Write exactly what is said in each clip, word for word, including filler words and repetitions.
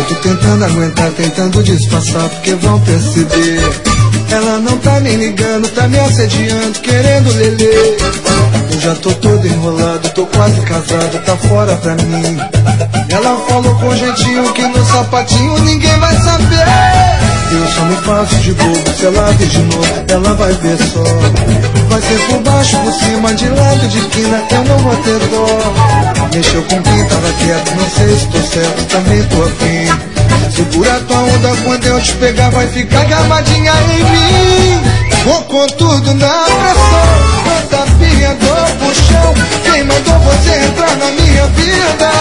Eu tô tentando aguentar, tentando disfarçar, porque vão perceber. Ela não tá nem ligando, tá me assediando, querendo lelê. Eu já tô todo enrolado, tô quase casado, tá fora pra mim. Ela falou com jeitinho que no sapatinho ninguém vai saber. Eu só me faço de bobo, se ela vir de novo, ela vai ver só. Vai ser por baixo, por cima, de lado, de quina, eu não vou ter dó. Mexeu com quem tava quieto, não sei se tô certo, também tô afim. Segura tua onda, quando eu te pegar vai ficar gamadinha em mim. Vou com tudo na pressão, com tapinha do puxão. Quem mandou você entrar na minha vida?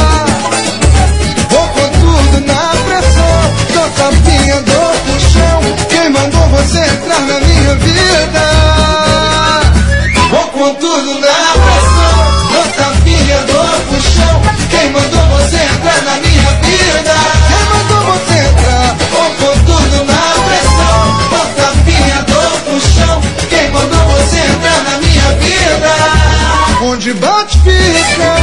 Vou com tudo na pressão, com tapinha do puxão. Quem mandou você entrar na minha vida? Vou com tudo na pressão, com tapinha do puxão. Quem mandou você entrar na minha vida? Quem mandou você entrar? Vou com tudo na pressão, com tapinha do puxão. Quem mandou você entrar na minha vida? Onde bate fica.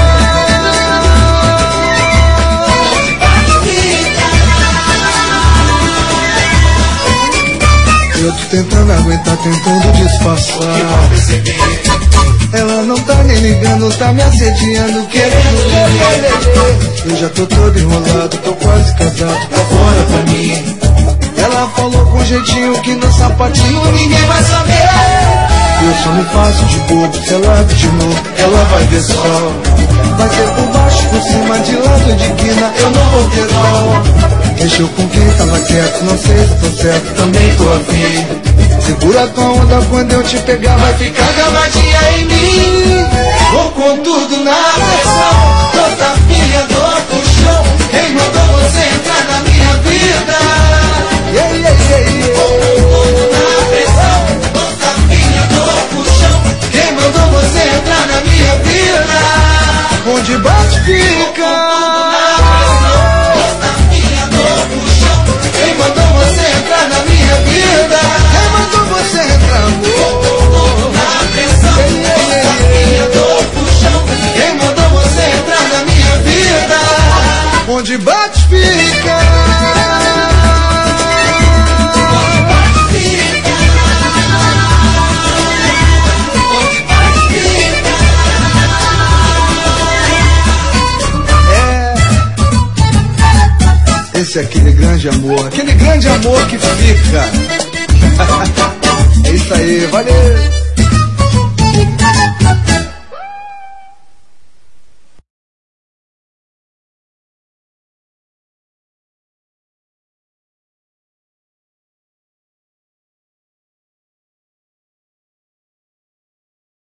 Eu tô tentando aguentar, tentando disfarçar. Ela não tá nem ligando, tá me assediando, querendo ver. Eu já tô todo enrolado, tô quase casado, tá fora pra mim. Ela falou com jeitinho que no sapatinho ninguém vai saber. Eu só me faço de bobo, se ela vir de novo, ela vai ver só. Vai ser por baixo, por cima, de lado, de quina, eu não vou ter dó. Mexeu com quem tava quieto, não sei se tô certo, também tô afim. Segura tua onda, quando eu te pegar vai ficar gamadinha em mim. Vou com tudo na pressão, tô tapinha do puxão. Quem mandou você entrar na minha vida? Yeah, yeah, yeah, yeah. Vou com tudo na pressão, tô tapinha do puxão. Quem mandou você entrar na minha vida? Onde bate fica. Quem mandou você entrar na minha vida? Quem mandou você entrar, amor? Na pressão, tapinha do puxão. Quem mandou você entrar na minha vida? Onde bate fica. Onde bate fica. Onde bate fica. É. Esse é aquele grande amor, aquele grande amor que fica. É isso aí, valeu!